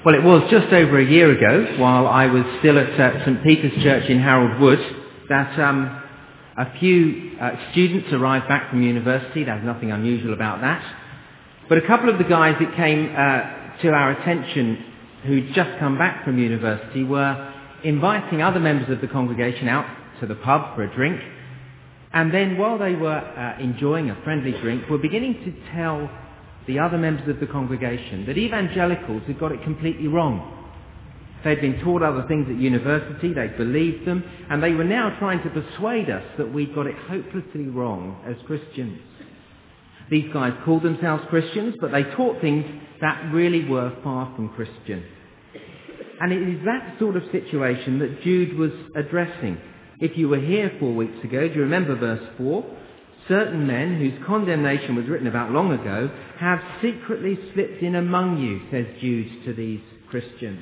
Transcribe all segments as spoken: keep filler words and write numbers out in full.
Well, it was just over a year ago, while I was still at uh, St Peter's Church in Harold Wood, that um, a few uh, students arrived back from university. There's nothing unusual about that. But a couple of the guys that came uh, to our attention who'd just come back from university were inviting other members of the congregation out to the pub for a drink. And then while they were uh, enjoying a friendly drink, were beginning to tell the other members of the congregation that evangelicals had got it completely wrong. They'd been taught other things at university, they'd believed them, and they were now trying to persuade us that we'd got it hopelessly wrong as Christians. These guys called themselves Christians, but they taught things that really were far from Christian. And it is that sort of situation that Jude was addressing. If you were here four weeks ago, do you remember verse four? Certain men whose condemnation was written about long ago have secretly slipped in among you, says Jude to these Christians.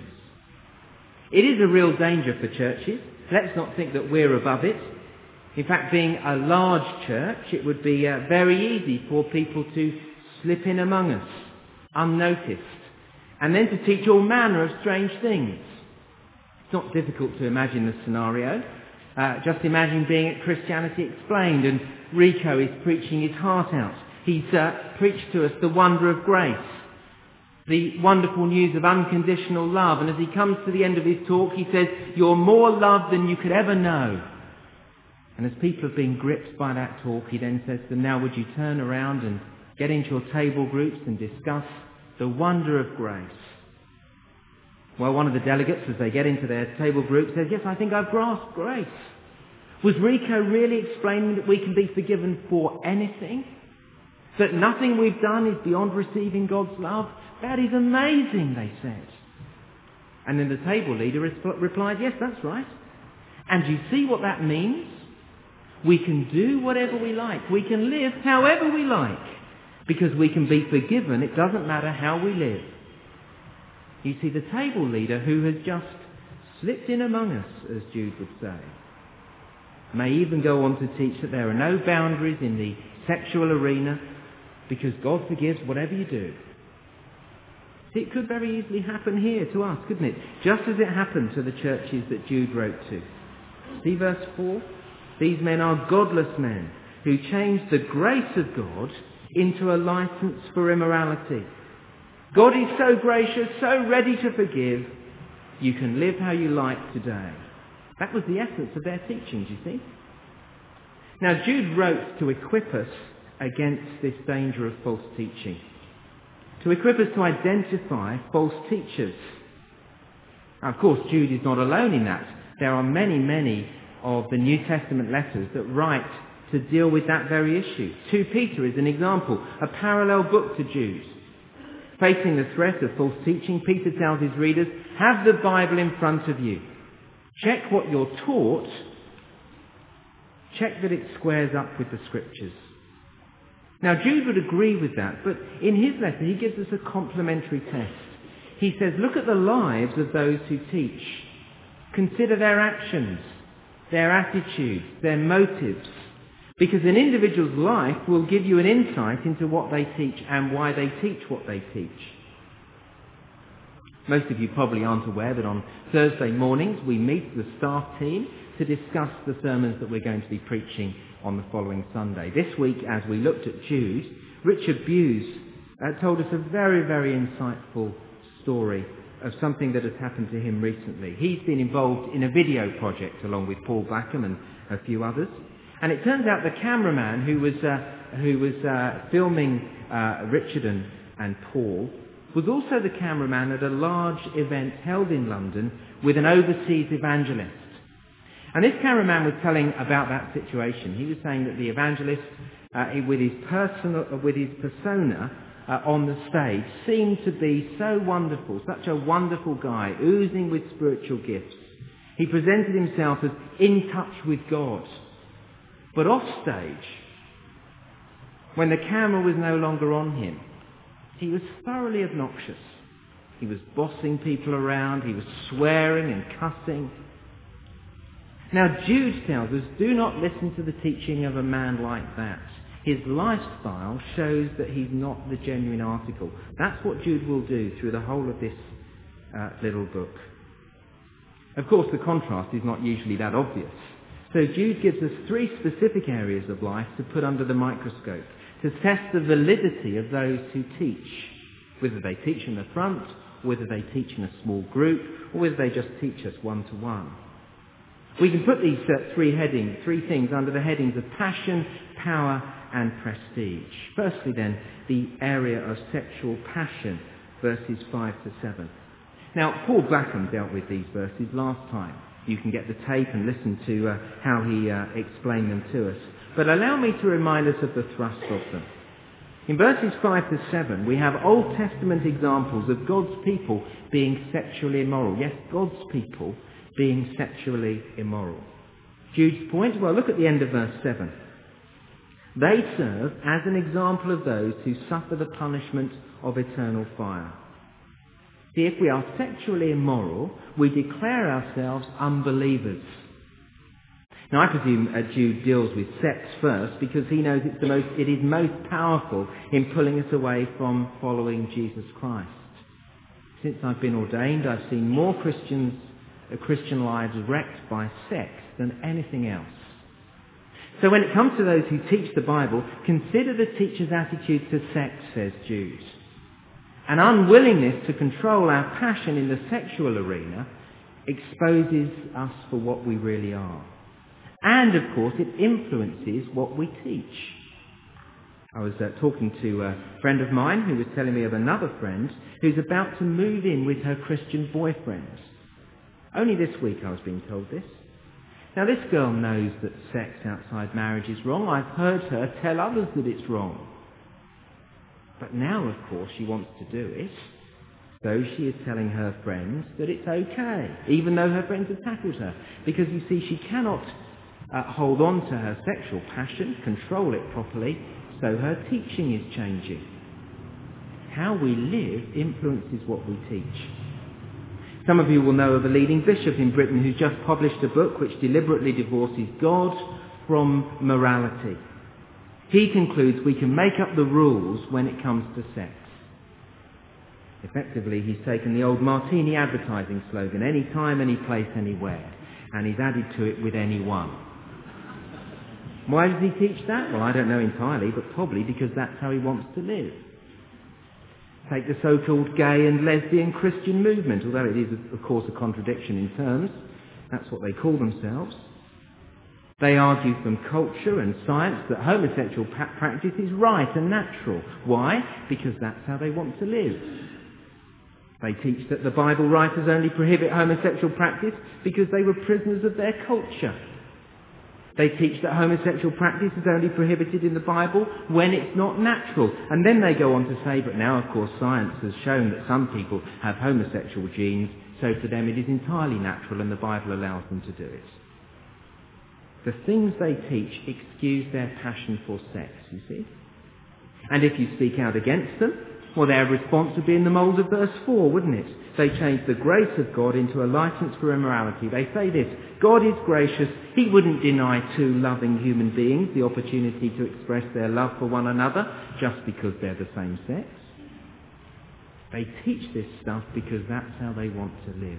It is a real danger for churches. Let's not think that we're above it. In fact, being a large church, it would be uh, very easy for people to slip in among us, unnoticed, and then to teach all manner of strange things. It's not difficult to imagine the scenario. Uh, just imagine being at Christianity Explained and Rico is preaching his heart out. He's uh, preached to us the wonder of grace, the wonderful news of unconditional love, and as he comes to the end of his talk he says, you're more loved than you could ever know. And as people have been gripped by that talk, he then says to them, now would you turn around and get into your table groups and discuss the wonder of grace? Well, one of the delegates, as they get into their table group, says, yes, I think I've grasped grace. Was Rico really explaining that we can be forgiven for anything? That nothing we've done is beyond receiving God's love? That is amazing, they said. And then the table leader replied, yes, that's right. And you see what that means? We can do whatever we like. We can live however we like. Because we can be forgiven. It doesn't matter how we live. You see, the table leader who has just slipped in among us, as Jude would say, may even go on to teach that there are no boundaries in the sexual arena because God forgives whatever you do. See, it could very easily happen here to us, couldn't it? Just as it happened to the churches that Jude wrote to. See verse four? These men are godless men who changed the grace of God into a license for immorality. God is so gracious, so ready to forgive. You can live how you like today. That was the essence of their teachings, you see. Now, Jude wrote to equip us against this danger of false teaching. To equip us to identify false teachers. Now, of course, Jude is not alone in that. There are many, many of the New Testament letters that write to deal with that very issue. Second Peter is an example, a parallel book to Jude. Facing the threat of false teaching, Peter tells his readers, have the Bible in front of you. Check what you're taught. Check that it squares up with the Scriptures. Now, Jude would agree with that, but in his letter he gives us a complementary test. He says, look at the lives of those who teach. Consider their actions, their attitudes, their motives. Because an individual's life will give you an insight into what they teach and why they teach what they teach. Most of you probably aren't aware that on Thursday mornings we meet the staff team to discuss the sermons that we're going to be preaching on the following Sunday. This week, as we looked at Jude, Richard Buse uh, told us a very, very insightful story of something that has happened to him recently. He's been involved in a video project along with Paul Blackham and a few others. And it turns out the cameraman who was uh, who was uh, filming uh, Richard and, and Paul was also the cameraman at a large event held in London with an overseas evangelist. And this cameraman was telling about that situation. He was saying that the evangelist, uh, with his personal, with his persona uh, on the stage, seemed to be so wonderful, such a wonderful guy, oozing with spiritual gifts. He presented himself as in touch with God. But off stage, when the camera was no longer on him, he was thoroughly obnoxious. He was bossing people around, he was swearing and cussing. Now Jude tells us, do not listen to the teaching of a man like that. His lifestyle shows that he's not the genuine article. That's what Jude will do through the whole of this uh, little book. Of course, the contrast is not usually that obvious. So Jude gives us three specific areas of life to put under the microscope, to test the validity of those who teach, whether they teach in the front, whether they teach in a small group, or whether they just teach us one-to-one. We can put these uh, three headings, three things under the headings of passion, power, and prestige. Firstly then, the area of sexual passion, verses five to seven. Now, Paul Blackham dealt with these verses last time. You can get the tape and listen to uh, how he uh, explained them to us. But allow me to remind us of the thrust of them. In verses five to seven, we have Old Testament examples of God's people being sexually immoral. Yes, God's people being sexually immoral. Jude's point? Well, look at the end of verse seven. They serve as an example of those who suffer the punishment of eternal fire. See, if we are sexually immoral, we declare ourselves unbelievers. Now, I presume uh, Jude deals with sex first because he knows it's the most, it is most powerful in pulling us away from following Jesus Christ. Since I've been ordained, I've seen more Christians, uh, Christian lives wrecked by sex than anything else. So when it comes to those who teach the Bible, consider the teacher's attitude to sex, says Jude. An unwillingness to control our passion in the sexual arena exposes us for what we really are. And, of course, it influences what we teach. I was uh, talking to a friend of mine who was telling me of another friend who's about to move in with her Christian boyfriend. Only this week I was being told this. Now, this girl knows that sex outside marriage is wrong. I've heard her tell others that it's wrong. But now, of course, she wants to do it. So she is telling her friends that it's okay, even though her friends have tackled her. Because, you see, she cannot uh, hold on to her sexual passion, control it properly, so her teaching is changing. How we live influences what we teach. Some of you will know of a leading bishop in Britain who's just published a book which deliberately divorces God from morality. He concludes we can make up the rules when it comes to sex. Effectively, he's taken the old Martini advertising slogan, any time, any place, anywhere, and he's added to it with anyone. Why does he teach that? Well, I don't know entirely, but probably because that's how he wants to live. Take the so-called gay and lesbian Christian movement, although it is, of course, a contradiction in terms. That's what they call themselves. They argue from culture and science that homosexual pa- practice is right and natural. Why? Because that's how they want to live. They teach that the Bible writers only prohibit homosexual practice because they were prisoners of their culture. They teach that homosexual practice is only prohibited in the Bible when it's not natural. And then they go on to say, but now, of course, science has shown that some people have homosexual genes, so for them it is entirely natural and the Bible allows them to do it. The things they teach excuse their passion for sex, you see. And if you speak out against them, well, their response would be in the mould of verse four, wouldn't it? They change the grace of God into a license for immorality. They say this, God is gracious. He wouldn't deny two loving human beings the opportunity to express their love for one another just because they're the same sex. They teach this stuff because that's how they want to live.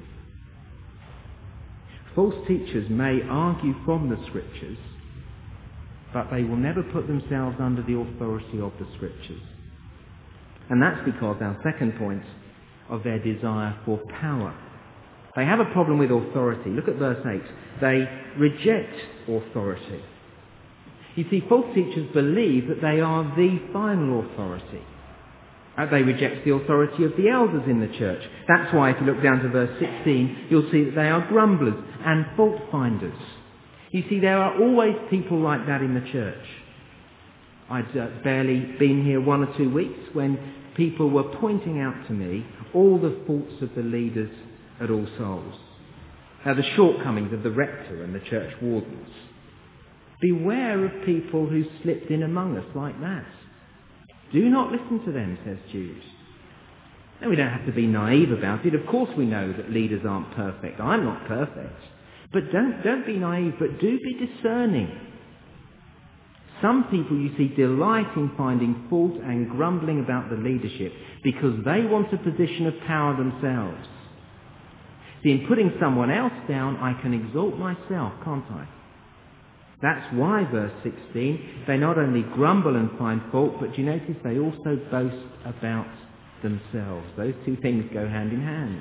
False teachers may argue from the Scriptures, but they will never put themselves under the authority of the Scriptures. And that's because our second point of their desire for power. They have a problem with authority. Look at verse eight. They reject authority. You see, false teachers believe that they are the final authority. Uh, they reject the authority of the elders in the church. That's why if you look down to verse sixteen, you'll see that they are grumblers and fault finders. You see, there are always people like that in the church. I'd uh, barely been here one or two weeks when people were pointing out to me all the faults of the leaders at All Souls. Now, the shortcomings of the rector and the church wardens. Beware of people who slipped in among us like that. Do not listen to them, says Jude. Now, we don't have to be naive about it. Of course we know that leaders aren't perfect. I'm not perfect. But don't, don't be naive, but do be discerning. Some people, you see, delight in finding fault and grumbling about the leadership because they want a position of power themselves. See, in putting someone else down, I can exalt myself, can't I? That's why, verse sixteen, they not only grumble and find fault, but do you notice they also boast about themselves. Those two things go hand in hand.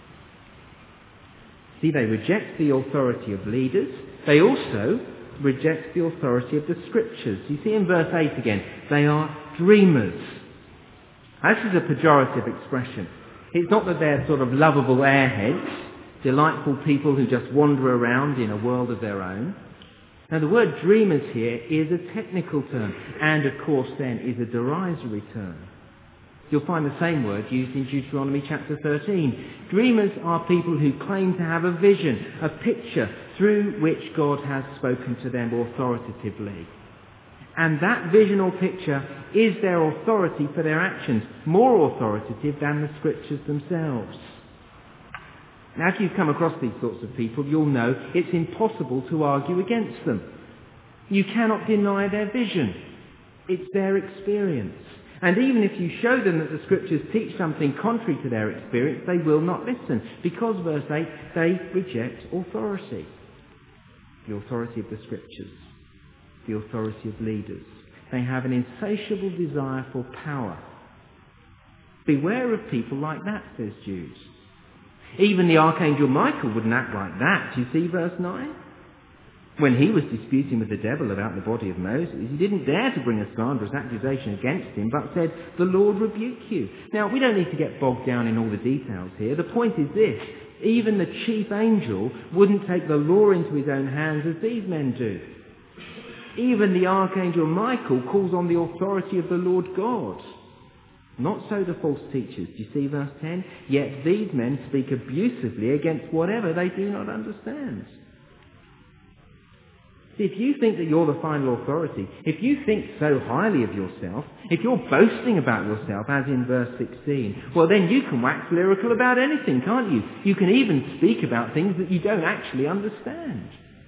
See, they reject the authority of leaders. They also reject the authority of the Scriptures. You see in verse eight again, they are dreamers. This is a pejorative expression. It's not that they're sort of lovable airheads, delightful people who just wander around in a world of their own. Now, the word dreamers here is a technical term, and of course then is a derisory term. You'll find the same word used in Deuteronomy chapter thirteen. Dreamers are people who claim to have a vision, a picture through which God has spoken to them authoritatively. And that vision or picture is their authority for their actions, more authoritative than the Scriptures themselves. Now, if you've come across these sorts of people, you'll know it's impossible to argue against them. You cannot deny their vision. It's their experience. And even if you show them that the Scriptures teach something contrary to their experience, they will not listen, because, verse eight, they reject authority. The authority of the Scriptures. The authority of leaders. They have an insatiable desire for power. Beware of people like that, says Jude. Even the Archangel Michael wouldn't act like that. Do you see verse nine? When he was disputing with the devil about the body of Moses, he didn't dare to bring a slanderous accusation against him, but said, "The Lord rebuke you." Now, we don't need to get bogged down in all the details here. The point is this: even the chief angel wouldn't take the law into his own hands as these men do. Even the Archangel Michael calls on the authority of the Lord God. Not so the false teachers. Do you see verse ten? Yet these men speak abusively against whatever they do not understand. See, if you think that you're the final authority, if you think so highly of yourself, if you're boasting about yourself, as in verse sixteen, well then you can wax lyrical about anything, can't you? You can even speak about things that you don't actually understand.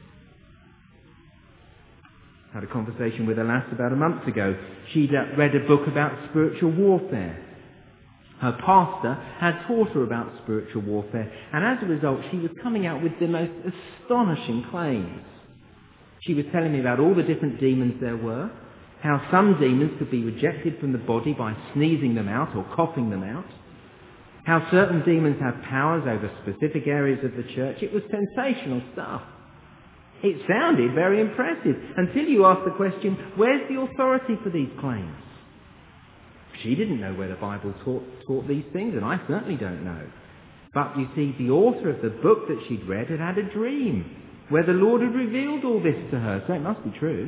I had a conversation with a lass about a month ago. She'd uh, read a book about spiritual warfare. Her pastor had taught her about spiritual warfare, and as a result she was coming out with the most astonishing claims. She was telling me about all the different demons there were, how some demons could be rejected from the body by sneezing them out or coughing them out, how certain demons have powers over specific areas of the church. It was sensational stuff. It sounded very impressive until you asked the question, where's the authority for these claims? She didn't know where the Bible taught, taught these things, and I certainly don't know. But you see, the author of the book that she'd read had had a dream where the Lord had revealed all this to her, so it must be true.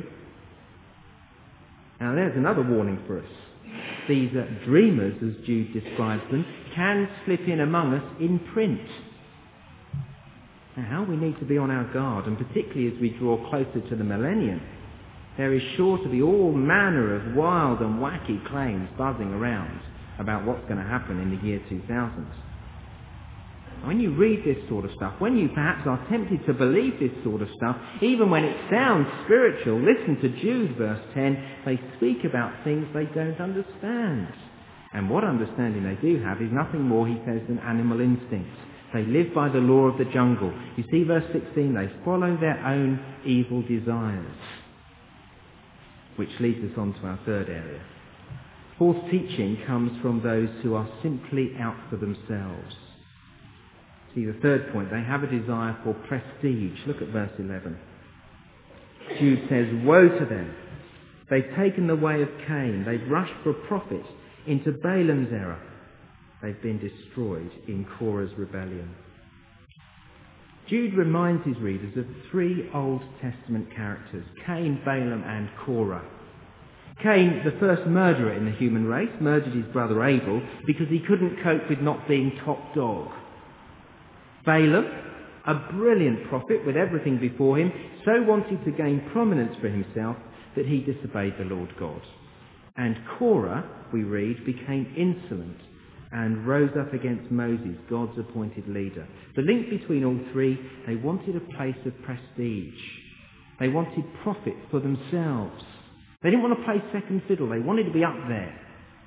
Now there's another warning for us. These uh, dreamers, as Jude describes them, can slip in among us in print. Now, how we need to be on our guard, and particularly as we draw closer to the millennium, there is sure to be all manner of wild and wacky claims buzzing around about what's going to happen in the year two thousand. When you read this sort of stuff, when you perhaps are tempted to believe this sort of stuff, even when it sounds spiritual, listen to Jude verse ten, they speak about things they don't understand. And what understanding they do have is nothing more, he says, than animal instincts. They live by the law of the jungle. You see verse sixteen, they follow their own evil desires. Which leads us on to our third area. False teaching comes from those who are simply out for themselves. See, the third point, they have a desire for prestige. Look at verse eleven. Jude says, "Woe to them! They've taken the way of Cain. They've rushed for profit into Balaam's error. They've been destroyed in Korah's rebellion." Jude reminds his readers of three Old Testament characters, Cain, Balaam and Korah. Cain, the first murderer in the human race, murdered his brother Abel because he couldn't cope with not being top dog. Balaam, a brilliant prophet with everything before him, so wanted to gain prominence for himself that he disobeyed the Lord God. And Korah, we read, became insolent and rose up against Moses, God's appointed leader. The link between all three, they wanted a place of prestige. They wanted profit for themselves. They didn't want to play second fiddle. They wanted to be up there,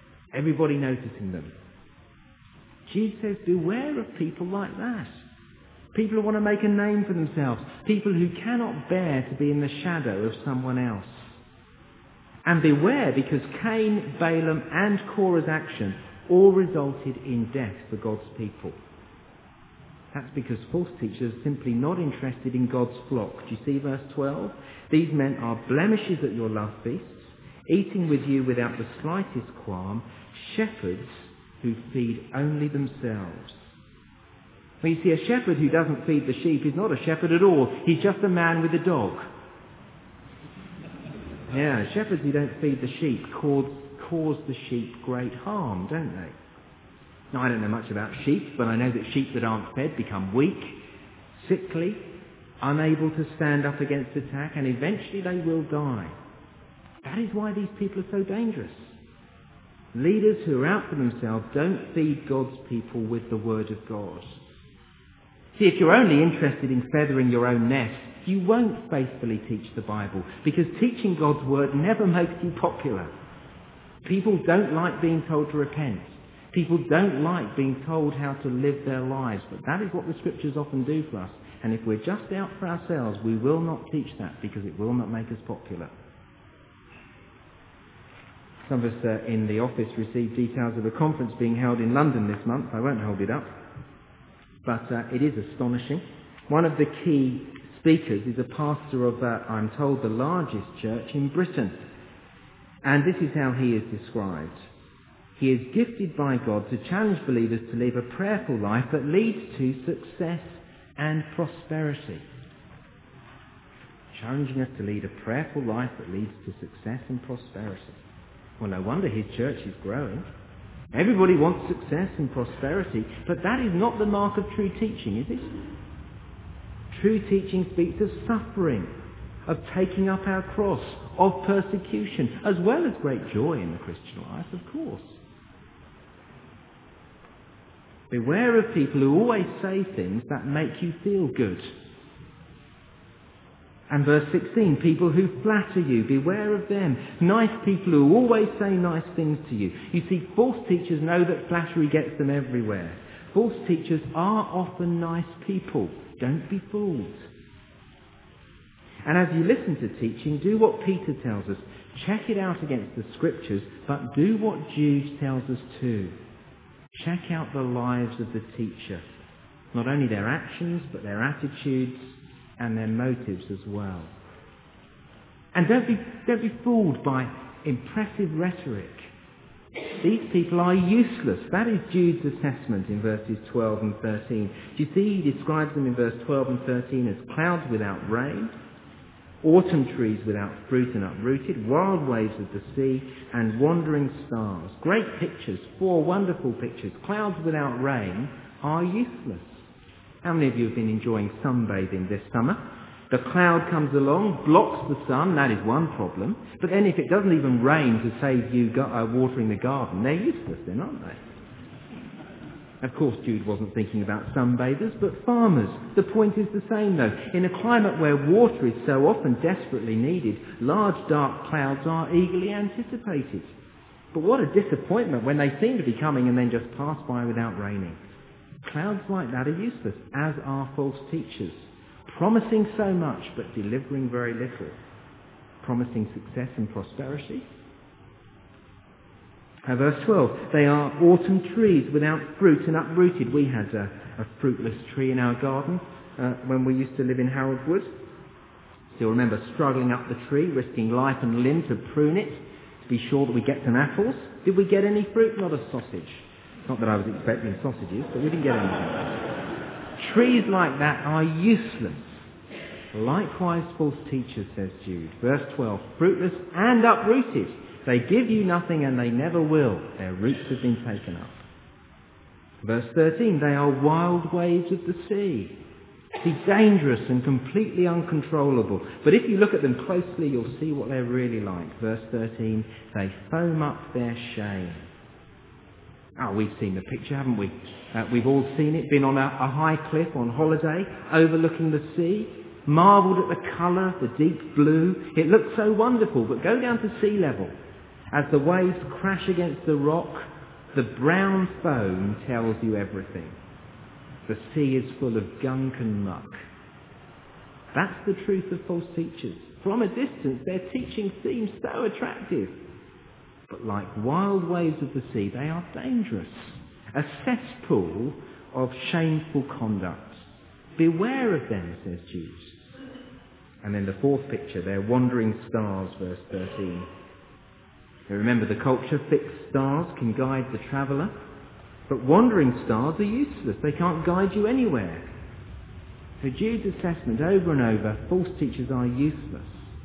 everybody noticing them. Jesus says, beware of people like that. People who want to make a name for themselves. People who cannot bear to be in the shadow of someone else. And beware, because Cain, Balaam and Korah's action all resulted in death for God's people. That's because false teachers are simply not interested in God's flock. Do you see verse twelve? These men are blemishes at your love feasts, eating with you without the slightest qualm, shepherds who feed only themselves. Well, you see, a shepherd who doesn't feed the sheep is not a shepherd at all. He's just a man with a dog. Yeah, shepherds who don't feed the sheep cause, cause the sheep great harm, don't they? Now, I don't know much about sheep, but I know that sheep that aren't fed become weak, sickly, unable to stand up against attack, and eventually they will die. That is why these people are so dangerous. Leaders who are out for themselves don't feed God's people with the Word of God. See, if you're only interested in feathering your own nest, you won't faithfully teach the Bible, because teaching God's Word never makes you popular. People don't like being told to repent. People don't like being told how to live their lives, but that is what the Scriptures often do for us. And if we're just out for ourselves, we will not teach that, because it will not make us popular. Some of us uh, in the office received details of a conference being held in London this month. I won't hold it up, but uh, it is astonishing. One of the key speakers is a pastor of, uh, I'm told, the largest church in Britain. And this is how he is described. He is gifted by God to challenge believers to live a prayerful life that leads to success and prosperity. Challenging us to lead a prayerful life that leads to success and prosperity. Well, no wonder his church is growing. Everybody wants success and prosperity, but that is not the mark of true teaching, is it? True teaching speaks of suffering, of taking up our cross, of persecution, as well as great joy in the Christian life, of course. Beware of people who always say things that make you feel good. And verse sixteen, people who flatter you, beware of them. Nice people who always say nice things to you. You see, false teachers know that flattery gets them everywhere. False teachers are often nice people. Don't be fooled. And as you listen to teaching, do what Peter tells us. Check it out against the Scriptures, but do what Jude tells us too. Check out the lives of the teacher. Not only their actions, but their attitudes and their motives as well. And don't be, don't be fooled by impressive rhetoric. These people are useless. That is Jude's assessment in verses twelve and thirteen. Do you see he describes them in verse twelve and thirteen as clouds without rain, autumn trees without fruit and uprooted, wild waves of the sea, and wandering stars. Great pictures, four wonderful pictures. Clouds without rain are useless. How many of you have been enjoying sunbathing this summer? The cloud comes along, blocks the sun, that is one problem. But then if it doesn't even rain to save you go- uh, watering the garden, they're useless then, aren't they? Of course, Jude wasn't thinking about sunbathers, but farmers. The point is the same, though. In a climate where water is so often desperately needed, large dark clouds are eagerly anticipated. But what a disappointment when they seem to be coming and then just pass by without raining. Clouds like that are useless, as are false teachers, promising so much but delivering very little. Promising success and prosperity. Uh, verse twelve, they are autumn trees without fruit and uprooted. We had a, a fruitless tree in our garden uh, when we used to live in Harold Wood. Still remember struggling up the tree, risking life and limb to prune it, to be sure that we get some apples. Did we get any fruit? Not a sausage. Not that I was expecting sausages, but we didn't get anything. Trees like that are useless. Likewise false teachers, says Jude. Verse twelve, fruitless and uprooted. They give you nothing and they never will. Their roots have been taken up. Verse thirteen, they are wild waves of the sea. See, dangerous and completely uncontrollable. But if you look at them closely, you'll see what they're really like. Verse thirteen, they foam up their shame. Oh, we've seen the picture, haven't we? Uh, we've all seen it, been on a, a high cliff on holiday, overlooking the sea, marvelled at the colour, the deep blue. It looks so wonderful, but go down to sea level. As the waves crash against the rock, the brown foam tells you everything. the sea is full of gunk and muck. That's the truth of false teachers. From a distance, their teaching seems so attractive. But like wild waves of the sea, they are dangerous. A cesspool of shameful conduct. Beware of them, says Jude. And then the fourth picture, they're wandering stars, verse thirteen. Now remember, the culture fixed stars can guide the traveller, but wandering stars are useless. They can't guide you anywhere. So Jude's assessment over and over, false teachers are useless.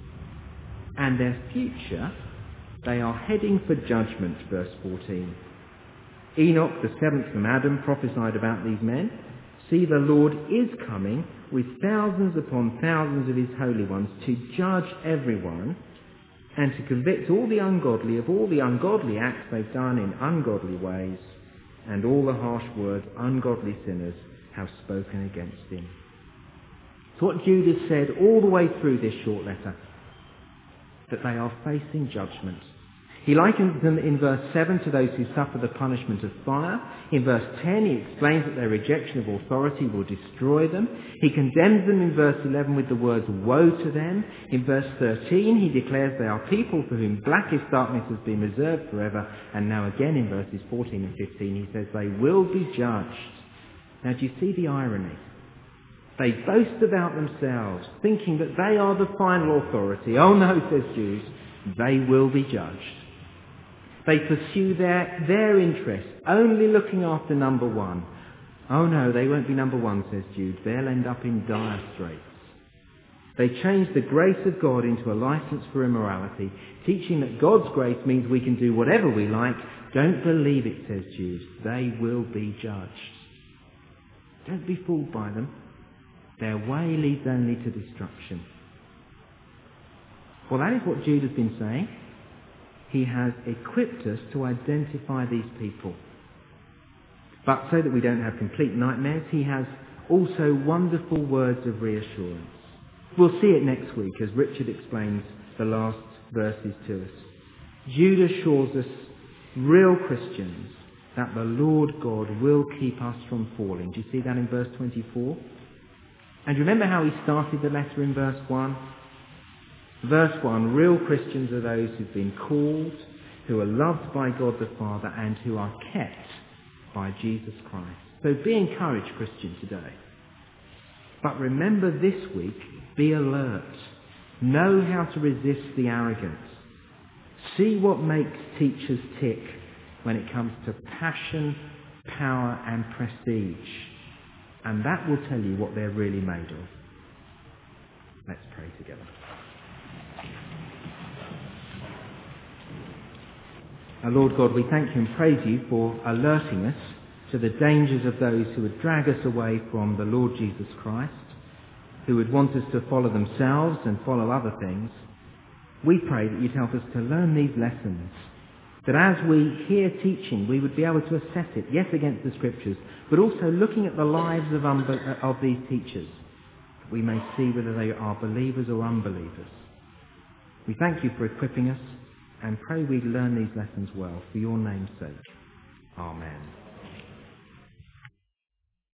And their future, they are heading for judgment, verse fourteen. Enoch, the seventh from Adam, prophesied about these men. See, the Lord is coming with thousands upon thousands of his holy ones to judge everyone and to convict all the ungodly of all the ungodly acts they've done in ungodly ways and all the harsh words ungodly sinners have spoken against him. It's what Jude has said all the way through this short letter, that they are facing judgment. He likens them in verse seven to those who suffer the punishment of fire. In verse ten he explains that their rejection of authority will destroy them. He condemns them in verse eleven with the words, woe to them. In verse thirteen he declares they are people for whom blackest darkness has been reserved forever. And now again in verses fourteen and fifteen he says they will be judged. Now do you see the irony? They boast about themselves, thinking that they are the final authority. Oh no, says Jude, they will be judged. They pursue their, their interests, only looking after number one. Oh no, they won't be number one, says Jude. They'll end up in dire straits. They change the grace of God into a license for immorality, teaching that God's grace means we can do whatever we like. Don't believe it, says Jude. They will be judged. Don't be fooled by them. Their way leads only to destruction. Well, that is what Jude has been saying. He has equipped us to identify these people. But so that we don't have complete nightmares, he has also wonderful words of reassurance. We'll see it next week as Richard explains the last verses to us. Jude assures us, real Christians, that the Lord God will keep us from falling. Do you see that in verse twenty-four? And remember how he started the letter in verse one? Verse one, real Christians are those who've been called, who are loved by God the Father, and who are kept by Jesus Christ. So be encouraged, Christian, today. But remember this week, be alert. Know how to resist the arrogant. See what makes teachers tick when it comes to passion, power and prestige. And that will tell you what they're really made of. Let's pray together. Our Lord God, we thank you and praise you for alerting us to the dangers of those who would drag us away from the Lord Jesus Christ, who would want us to follow themselves and follow other things. We pray that you'd help us to learn these lessons, that as we hear teaching, we would be able to assess it, yes, against the Scriptures, but also looking at the lives of, unbe- of these teachers, that we may see whether they are believers or unbelievers. We thank you for equipping us and pray we learn these lessons well for your name's sake. Amen.